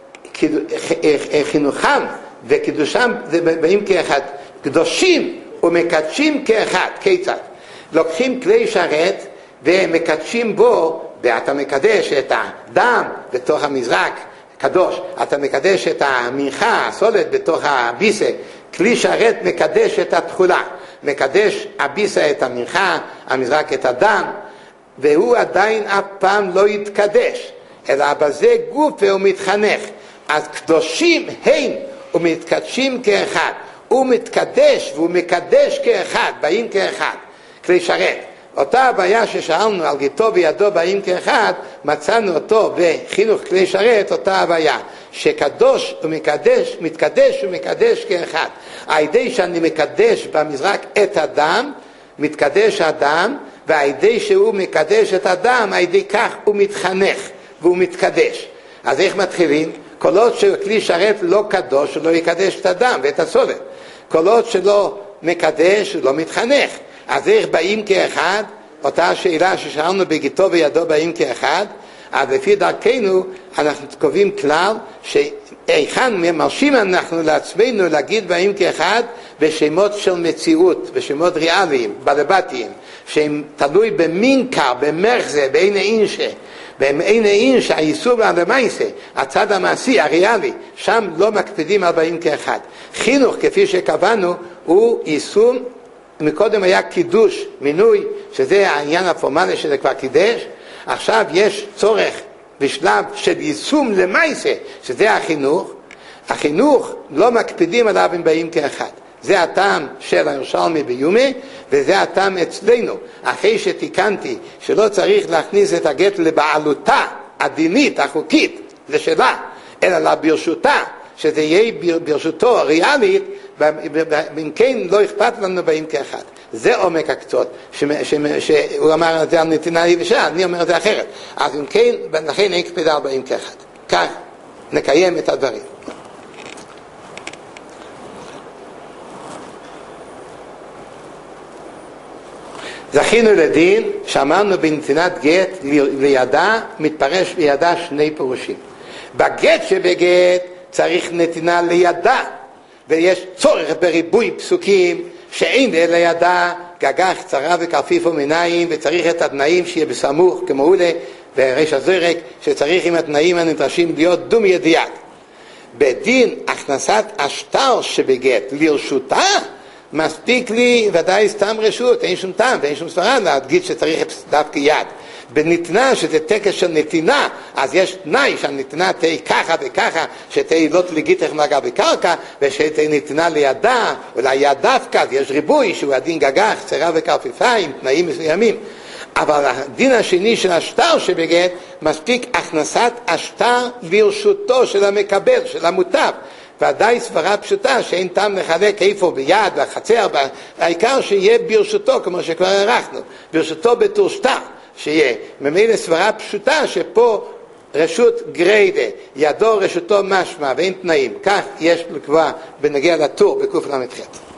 חינוכם וקידושם זה באים כאחד, קדושים ומקדשים כאחד. כיצד? לוקחים כלי שרת ומקדשים בו, ואתה מקדש את הדם בתוך המזרק קדוש, אתה מקדש את המנחה, הסולת בתוך הביסה. כלי שרת מקדש את התכולה, מקדש הביסה את המנחה, המזרק את הדם, והוא עדיין אף פעם לא יתקדש, אלא בזה גופה הוא מתחנך. אז קדושים הם ומתקדשים כאחד, הוא מתקדש והוא מקדש כאחד, באים כאחד, כלי שרת. אותה הבעיה ששאלנו על גיטו וידו באים כאחד, מצאנו אותו בחינוך כלי שרת, אותה הבעיה שקדוש ומקדש, מתקדש ומקדש כאחד. הידי שאני מקדש במזרק את הדם, מתקדש הדם, והידי שהוא מקדש את הדם, הידי כך הוא מתחנך והוא מתקדש. אז איך מתחילים? כל עוד שכלי שרת לא קדוש, לא יקדש את הדם ואת הסולת. כל עוד שלא מקדש, לא מתחנך. אז איך באים כאחד? אותה שאלה ששאלנו בגיטו וידו באים כאחד. אז לפי דרכנו אנחנו קובעים כלל שאיכן מרשים אנחנו לעצמנו להגיד באים כאחד בשמות של מציאות, בשמות ריאליים, בלבטיים, שהם תלוי במינקר, במחזה, בעיני אינשה. בעיני אינשה, האיסור והדמייסה, הצד המעשי, הריאלי, שם לא מקפידים על באים כאחד. חינוך, כפי שקבענו, הוא איסור. מקודם היה קידוש, מינוי, שזה העניין הפורמלי שזה כבר קידש. עכשיו יש צורך בשלב של יישום למעשה, שזה החינוך. החינוך לא מקפידים עליו אם באים כאחד. זה הטעם של הירושלמי ביומי, וזה הטעם אצלנו. אחרי שתיקנתי שלא צריך להכניס את הגט לבעלותה הדינית, החוקית, זה שלה, אלא לברשותה, שזה יהיה ברשותו ריאלית, ואם כן לא אכפת לנו באים כאחד. זה עומק הקצות, שהוא אמר את זה על נתינה יבשה, אני אומר את זה אחרת. אז אם כן, לכן אין קפידה על באים כאחד. כך נקיים את הדברים. זכינו לדין שאמרנו בנתינת גט לידה, מתפרש בידה שני פירושים. בגט שבגט צריך נתינה לידה, ויש צורך בריבוי פסוקים שאין לידה, גגח, צרה וכרפיף ומיניים, וצריך את התנאים שיהיה בסמוך, כמו אולה וריש הזרק, שצריך עם התנאים הנדרשים להיות דום ידיעת. בדין הכנסת השטר שבגט לרשותה, מספיק לי ודאי סתם רשות, אין שום טעם ואין שום סברה להגיד שצריך דווקא יד. בנתינה, שזה טקס של נתינה, אז יש תנאי שהנתינה תהיה ככה וככה, שתהיה לא תליגיתך מגע בקרקע, ושתהיה נתינה לידה, אולי יד דווקא, יש ריבוי שהוא הדין גגח, צרה וכרפיפיים, תנאים מסוימים. אבל הדין השני של השטר שבגט, מספיק הכנסת השטר לרשותו של המקבל, של המוטב. ודאי סברה פשוטה שאין טעם לחלק איפה ביד, בחצר, העיקר שיהיה ברשותו, כמו שכבר ערכנו, ברשותו בתור שטר. שיהיה ממילא סברה פשוטה שפה רשות גריידה, ידו רשותו משמע ואין תנאים. כך יש לקבוע בנגיע לטור בקוף למתחת.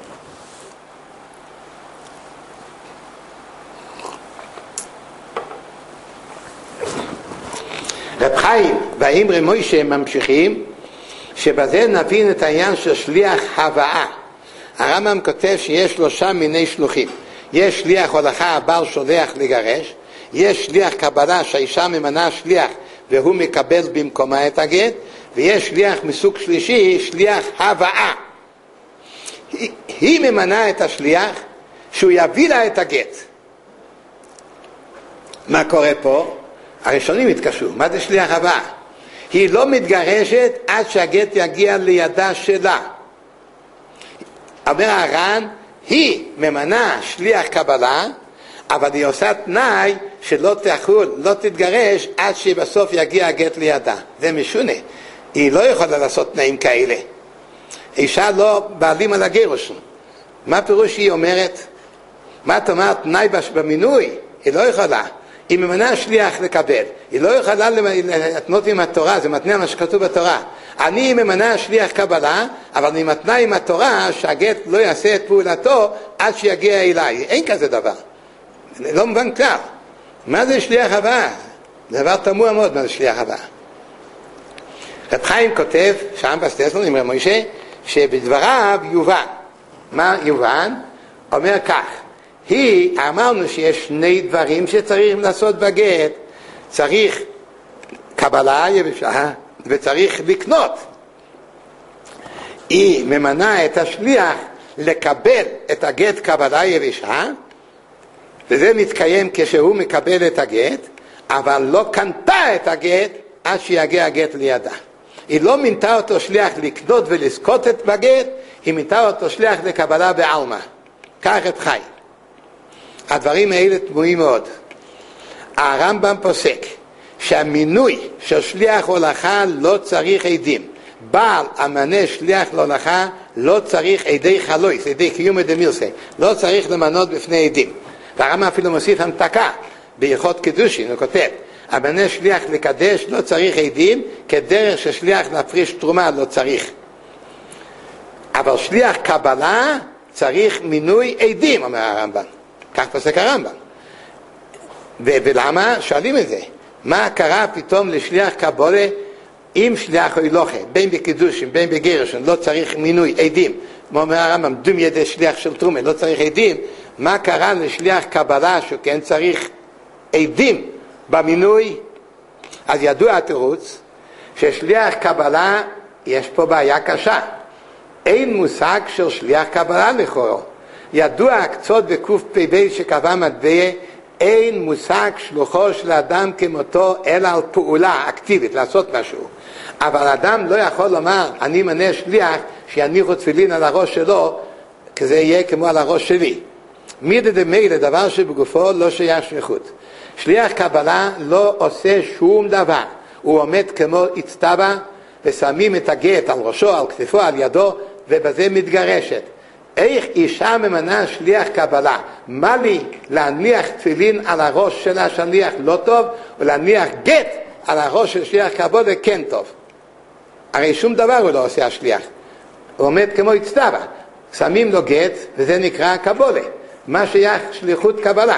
רב חיים והאמרי מוישה ממשיכים שבזה נבין את העניין של שליח הבאה. הרמב"ם כותב שיש 3 מיני שלוחים. יש שליח הולכה, הבעל שולח לגרש, יש שליח קבלה שהאישה ממנה שליח והוא מקבל במקומה את הגט, ויש שליח מסוג שלישי, שליח הבאה. היא ממנה את השליח שהוא יביא לה את הגט. מה קורה פה? הראשונים התקשו, מה זה שליח הבאה? היא לא מתגרשת עד שהגט יגיע לידה שלה. אומר הר"ן, היא ממנה שליח קבלה, אבל היא עושה תנאי שלא תחול, לא תתגרש עד שבסוף יגיע הגט לידה. זה משונה. היא לא יכולה לעשות תנאים כאלה. אישה לא בעלים על הגירוש. מה פירוש היא אומרת? מה את אומרת? תנאי במינוי? היא לא יכולה. היא ממנה שליח לקבל. היא לא יכולה להתנות עם התורה, זה מתנה מה שכתוב בתורה. אני ממנה שליח קבלה, אבל אני מתנה עם התורה שהגט לא יעשה את פעולתו עד שיגיע אליי. אין כזה דבר. לא מובן כלל. מה זה שליח הבאה? זה דבר תמוה מאוד מה זה שליח הבאה. רב חיים כותב, שם בסטסלון עם רב מוישה, שבדבריו יובן. מה יובן? אומר כך, אמרנו שיש שני דברים שצריך לעשות בגט, צריך קבלה יבשה וצריך לקנות. היא ממנה את השליח לקבל את הגט קבלה יבשה, וזה מתקיים כשהוא מקבל את הגט, אבל לא קנתה את הגט עד שיגיע הגט לידה. היא לא מינתה אותו שליח לקנות ולזכות את בגט, היא מינתה אותו שליח לקבלה בעלמא. כך רב חיים. הדברים האלה תמוהים מאוד. הרמב"ם פוסק שהמינוי של שליח הולכה לא צריך עדים. בעל המנה שליח להולכה לא צריך עדי חלויס, עדי קיום דמילסה, לא צריך למנות בפני עדים. והרמב"ם אפילו מוסיף המתקה בהלכות קידושין, הוא כותב, המנה שליח לקדש לא צריך עדים, כדרך ששליח להפריש תרומה לא צריך. אבל שליח קבלה צריך מינוי עדים, אומר הרמב"ם. כך פוסק הרמב"ם. ולמה? שואלים את זה. מה קרה פתאום לשליח קבלה עם שליח הולכה, בין בקידושין, בין בגירושין, לא צריך מינוי עדים. כמו אומר הרמב"ם, דום ידי שליח של תרומה, לא צריך עדים. מה קרה לשליח קבלה שכן צריך עדים במינוי? אז ידוע התירוץ ששליח קבלה יש פה בעיה קשה. אין מושג של שליח קבלה לכאורה. ידוע קצות בקפ"ב שקבע מטבע, אין מושג שלוחו של אדם כמותו אלא על פעולה אקטיבית, לעשות משהו. אבל אדם לא יכול לומר, אני מנה שליח שיניחו תפילין על הראש שלו, כי זה יהיה כמו על הראש שלי. מידי דמילא, דבר שבגופו לא שייך שליחות. שליח קבלה לא עושה שום דבר. הוא עומד כמו אצטבה, ושמים את הגט על ראשו, על כתפו, על ידו, ובזה מתגרשת. איך אישה ממנה שליח קבלה? מה לי להניח תפילין על הראש של השליח לא טוב, ולהניח גט על הראש של שליח קבלה כן טוב? הרי שום דבר הוא לא עושה השליח. הוא עומד כמו אצטבה. שמים לו גט, וזה נקרא קבלה. מה שייך שליחות קבלה?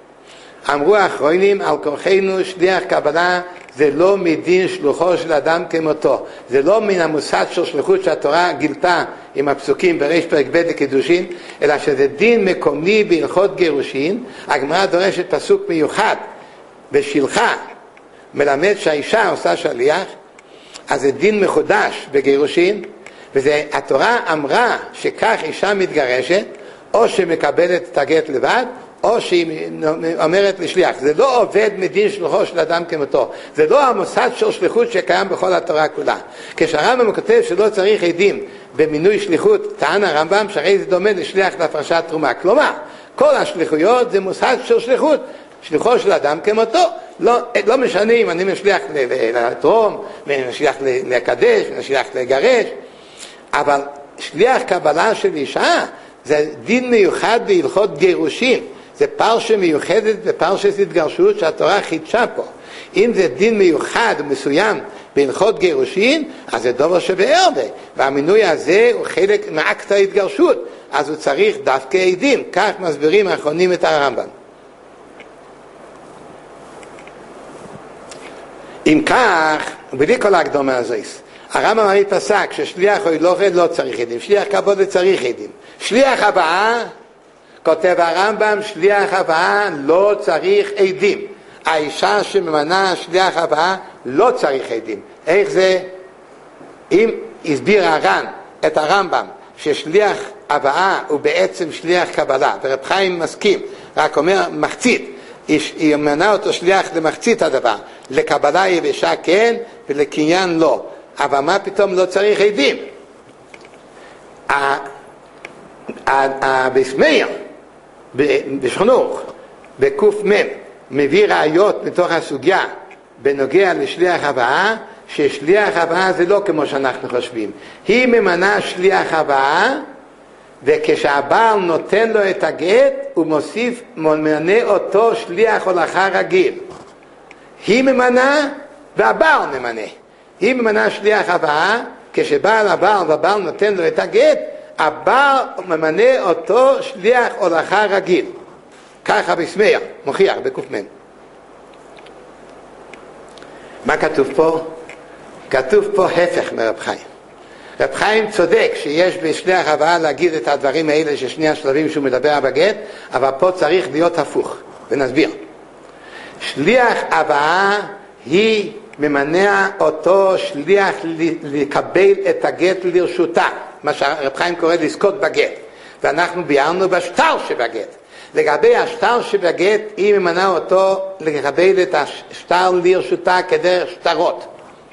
אמרו האחרונים, על כורחנו שליח קבלה זה לא מדין שלוחו של אדם כמותו. זה לא מן המושג של שליחות שהתורה גילתה עם הפסוקים בריש פרק ב' לקידושין, אלא שזה דין מקומי בהלכות גירושין. הגמרא דורשת פסוק מיוחד בשלחה, מלמד שהאישה עושה שליח, אז זה דין מחודש בגירושין, והתורה אמרה שכך אישה מתגרשת, או שמקבלת את הגט לבד, או שהיא אומרת לשליח. זה לא עובד מדין שלוחו של אדם כמותו. זה לא המוסד של שליחות שקיים בכל התורה כולה. כשהרמב"ם כותב שלא צריך עדים במינוי שליחות, טען הרמב"ם שהרי זה דומה לשליח להפרשת תרומה. כלומר, כל השליחויות זה מוסד של שליחות. שליחו של אדם כמותו. לא משנה אם אני משליח לתרום, משליח לקדש, משליח לגרש, אבל שליח קבלה של אישה זה דין מיוחד בהלכות גירושין. זה פרשה מיוחדת בפרשת התגרשות שהתורה חידשה פה. אם זה דין מיוחד ומסוים בהלכות גירושין, אז זה דבר שבערבה. והמינוי הזה הוא חלק מאקט ההתגרשות. אז הוא צריך דווקא עדים. כך מסבירים האחרונים את הרמב"ם. אם כך, בלי כל ההקדומה הזאת, הרמב"ם הרי פסק ששליח הולכה לא צריך עדים, שליח קבלה צריך עדים. שליח הבאה, כותב הרמב"ם, שליח הבאה לא צריך עדים. האישה שממנה שליח הבאה לא צריך עדים. איך זה? אם הסביר הר"ן את הרמב"ם ששליח הבאה הוא בעצם שליח קבלה, ורב חיים מסכים, רק אומר מחצית, היא מנה אותו שליח למחצית הדבר, לקבלה יבשה כן ולקניין לא, אבל מה פתאום לא צריך עדים? הבייס מאיר בשכנוך בקוף מם מביא ראיות מתוך הסוגיה בנוגע לשליח הבאה, ששליח הבאה זה לא כמו שאנחנו חושבים. היא ממנה שליח הבאה, וכשהבעל נותן לו את הגט הוא מוסיף, ממנה אותו שליח הולכה רגיל. היא ממנה והבעל ממנה. היא ממנה שליח הבאה, כשבעל הבעל והבעל נותן לו את הגט, הבעל ממנה אותו שליח הולכה רגיל. ככה בסמיה, מוכיח בקופמן. מה כתוב פה? כתוב פה הפך מרב חיים. רב חיים צודק שיש בשליח הבאה להגיד את הדברים האלה של שני השלבים שהוא מדבר בגט, אבל פה צריך להיות הפוך, ונסביר. שליח הבאה היא ממנע אותו שליח לקבל את הגט לרשותה, מה שרב חיים קורא לזכות בגט, ואנחנו ביארנו בשטר שבגט. לגבי השטר שבגט היא ממנע אותו לקבל את השטר לרשותה כדרך שטרות,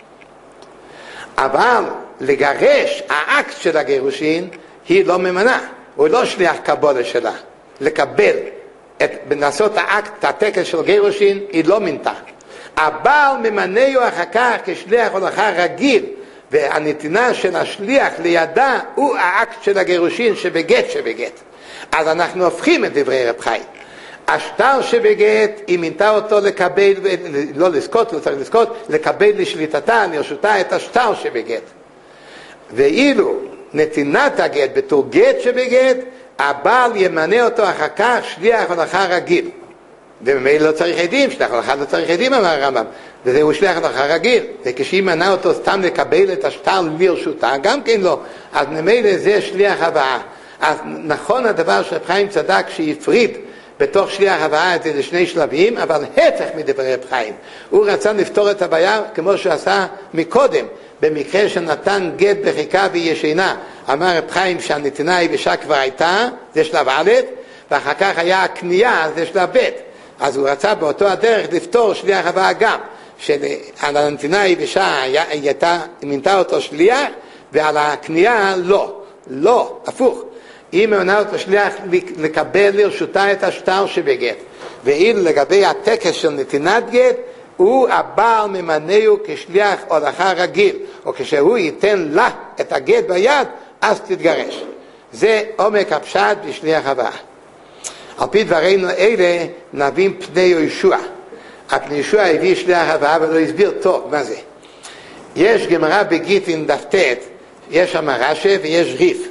אבל לגרש האקט של הגירושין היא לא ממנה, הוא לא שליח קבולה שלה לקבל לעשות האקט, הטקס של גירושין היא לא מינתה. הבעל ממנהו אחר כך כשליח הולכה רגיל, והנתינה של השליח לידה הוא האקט של הגירושין שבגט. אז אנחנו הופכים את דברי רב חיים. השטר שבגט היא מינתה אותו לקבל, לא לזכות, לא צריך לזכות, לקבל לשליטתה, לרשותה את השטר שבגט. ואילו נתינת הגט בתור גט שבגט, הבעל ימנה אותו אחר כך שליח הולכה רגיל. וממילא לא צריך עדים, שליח הולכה לא צריך עדים, אמר הרמב"ם, וזהו שליח הולכה רגיל. וכשהיא מנה אותו סתם לקבל את השטר לרשותה, גם כן לא. אז ממילא זה שליח הבאה. אז נכון הדבר שרב חיים צדק שהפריד בתוך שליח הבאה את זה לשני שלבים, אבל הפך מדברי רב חיים. הוא רצה לפתור את הבעיה כמו שעשה מקודם, במקרה שנתן גט בחיקה וישנה. אמר רב חיים שהנתינה היבשה כבר הייתה, זה שלב א', ואחר כך היה הקנייה, זה שלב ב'. אז הוא רצה באותו הדרך לפתור שליח הבאה גם, שעל הנתינה היבשה מינתה אותו שליח, ועל הקנייה לא, הפוך. היא ממנה אותו שליח לקבל לרשותה את השטר שבגט. ואילו לגבי הטקס של נתינת גט, הוא הבעל ממנהו כשליח הולכה רגיל, או כשהוא ייתן לה את הגט ביד, אז תתגרש. זה עומק הפשט בשליח הבאה. על פי דברינו אלה נבין פני יהושע. הפני יהושע הביא שליח הבאה ולא הסביר טוב מה זה. יש גמרא בגיטין דף ט', יש שם רש"י ויש ריף.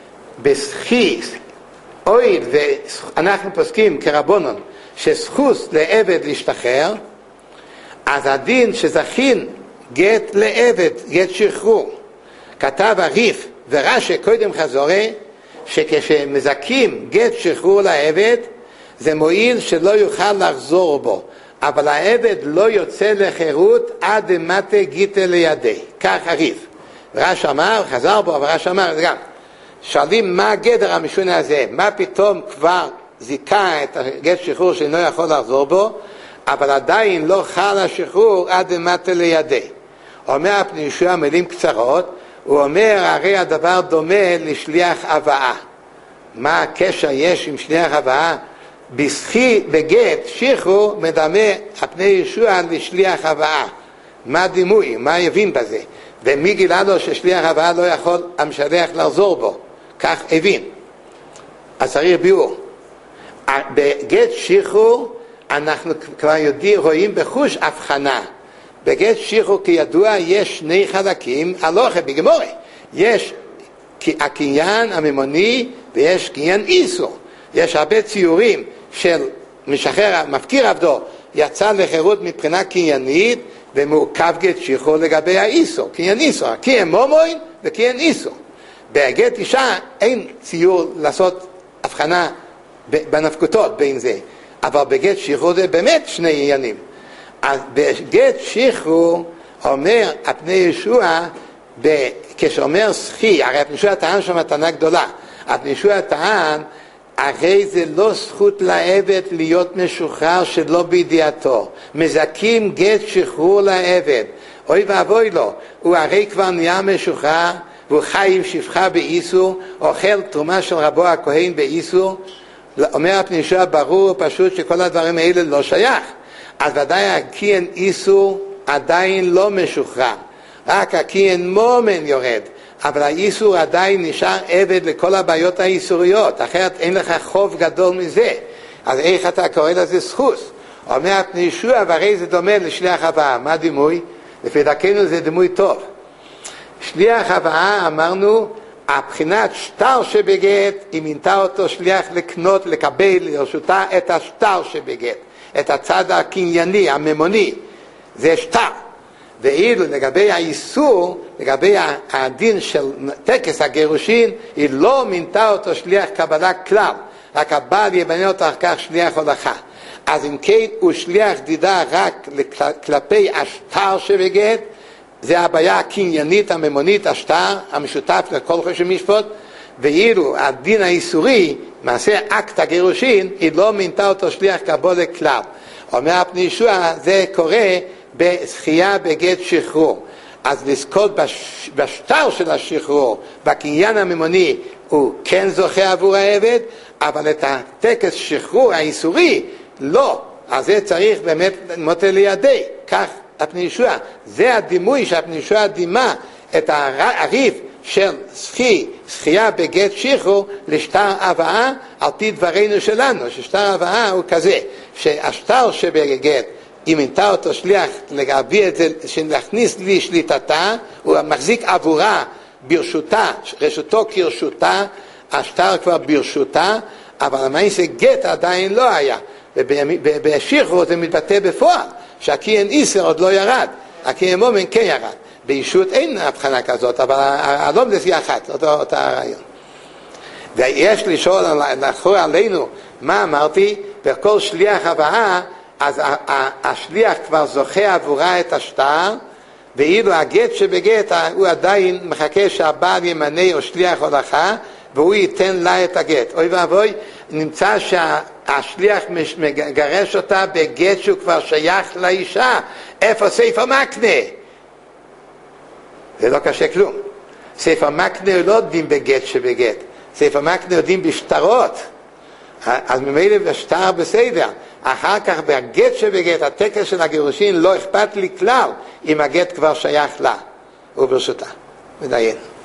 בסחיס, אויד, ואנחנו פוסקים כרבונון, שזכוס לעבד להשתחרר, אז הדין שזכין גט לעבד, גט שחרור. כתב הריף ורש"י קודם חזורי, שכשמזכים גט שחרור לעבד, זה מועיל שלא יוכל לחזור בו, אבל העבד לא יוצא לחירות עד מטה גיטה לידי. כך הריף. רש"י אמר, חזר בו, אבל רש"י אמר, זה גם. שואלים מה הגדר המשונה הזה, מה פתאום כבר זיכה את הגט שחרור שאינו יכול לחזור בו, אבל עדיין לא חל השחרור עד מטה לידי. אומר הפני יהושע מילים קצרות, הוא אומר הרי הדבר דומה לשליח הבאה. מה הקשר יש עם שליח הבאה? בגט שחרור מדמה הפני יהושע לשליח הבאה. מה דימוי? מה יבין בזה? ומי גילה לו ששליח הבאה לא יכול המשלח לחזור בו? כך הבין. אז צריך ביאור. בגט שחרור אנחנו כבר רואים בחוש הבחנה. בגט שחרור כידוע יש שני חלקים, הלוכה בגמורה. יש הקניין הממוני ויש קניין איסור. יש הרבה ציורים של משחרר, מפקיר עבדו, יצא לחירות מבחינה קניינית, ומורכב גט שחרור לגבי האיסור, קניין איסור, קניין מומוין וקניין איסור. בגט אישה אין ציור לעשות הבחנה בנפקותות בין זה. אבל בגט שחרור זה באמת שני עניינים. אז בגט שחרור אומר הפני ישוע, כשאומר שכי, הרי הפני ישוע טען שם מתנה גדולה. הפני ישוע טען, הרי זה לא זכות לעבד להיות משוחרר שלא בידיעתו. מזכים גט שחרור לעבד. אוי ואבוי לו, הוא הרי כבר נהיה משוחרר, והוא חי עם שפחה באיסור, אוכל תרומה של רבו הכהן באיסור. אומר הפני ישוע ברור פשוט שכל הדברים האלה לא שייך. אז ודאי הכיהן איסור עדיין לא משוחרר. רק הכיהן מומן יורד. אבל האיסור עדיין נשאר עבד לכל הבעיות האיסוריות. אחרת אין לך חוב גדול מזה. אז איך אתה קורא לזה זכות? אומר הפני ישוע, והרי זה דומה לשליח הבאה. מה דימוי? לפי דרכנו זה דימוי טוב. שליח הבאה אמרנו, הבחינת שטר שבגט, היא מינתה אותו שליח לקנות, לקבל לרשותה את השטר שבגט. את הצד הקנייני, הממוני. זה שטר. ואילו לגבי האיסור, לגבי הדין של טקס הגירושין, היא לא מינתה אותו שליח קבלה כלל. רק הבעל יבנה אותו אחר כך שליח הולכה. אז אם כן הוא שליח דידה רק כלפי השטר שבגט, זה הבעיה הקניינית, הממונית, השטר, המשותף לכל חושב משפט, ואילו הדין האיסורי, מעשה אקט הגירושין, היא לא מינתה אותו שליח קבלה כלל. אומר הפני ישוע, זה קורה בזכייה בגט שחרור. אז לזכות בשטר של השחרור, בקניין הממוני, הוא כן זוכה עבור העבד, אבל את הטקס שחרור האיסורי, לא. אז זה צריך באמת מוטה לידי. כך הפני ישוע. זה הדימוי שהפני ישוע דימה את הריף של זכייה בגט שחרור לשטר הבאה על פי דברינו שלנו, ששטר הבאה הוא כזה, שהשטר שבגט, אם מינתה אותו שליח להביא את זה, להכניס לי שליטתה, הוא מחזיק עבורה ברשותה, רשותו כרשותה, השטר כבר ברשותה, אבל המעשה גט עדיין לא היה. ובשחרור זה מתבטא בפועל, שהכיהן איסר עוד לא ירד, הכיהן מומן כן ירד. בישות אין הבחנה כזאת, אבל הלומדס היא אחת, אותה הרעיון. ויש לשאול לחזור עלינו, מה אמרתי? בכל שליח הבאה, אז השליח כבר זוכה עבורה את השטר, ואילו הגט שבגט הוא עדיין מחכה שהבעל ימנה או שליח הולכה, והוא ייתן לה את הגט. אוי ואבוי, נמצא שהשליח מגרש אותה בגט שהוא כבר שייך לאישה. איפה ספר מקנה? זה לא קשה כלום. ספר מקנה הוא לא דין בגט שבגט. ספר מקנה הוא דין בשטרות. אז ממילא בשטר בסדר. אחר כך בגט שבגט, הטקס של הגירושין לא אכפת לי כלל אם הגט כבר שייך לה וברשותה. מדיין.